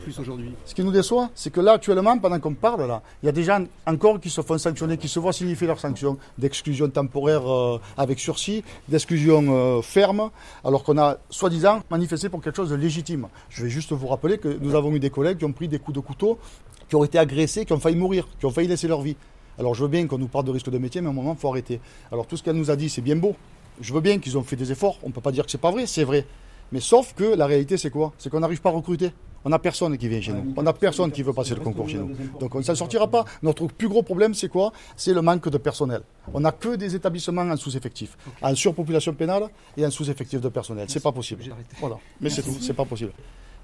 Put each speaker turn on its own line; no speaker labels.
plus aujourd'hui?
Ce qui nous déçoit, c'est que là, actuellement, pendant qu'on parle, là, il y a des gens encore qui se font sanctionner, qui se voient signifier leur sanction d'exclusion temporaire avec sursis, d'exclusion ferme, alors qu'on a, soi-disant, manifesté pour quelque chose de légitime. Je vais juste vous rappeler que nous avons eu des collègues qui ont pris des coups de couteau, qui ont été agressés, qui ont failli mourir, qui ont failli laisser leur vie. Alors je veux bien qu'on nous parle de risque de métier, mais à un moment, il faut arrêter. Alors tout ce qu'elle nous a dit, c'est bien beau. Je veux bien qu'ils ont fait des efforts, on ne peut pas dire que c'est pas vrai, c'est vrai. Mais sauf que la réalité, c'est quoi? C'est qu'on n'arrive pas à recruter. On n'a personne qui vient chez nous. On n'a personne qui veut passer le concours chez nous. Donc on ne s'en sortira pas. Notre plus gros problème, c'est quoi? C'est le manque de personnel. On n'a que des établissements en sous-effectif, en surpopulation pénale et en sous-effectif de personnel. C'est pas possible. Voilà. Mais c'est tout, c'est pas possible.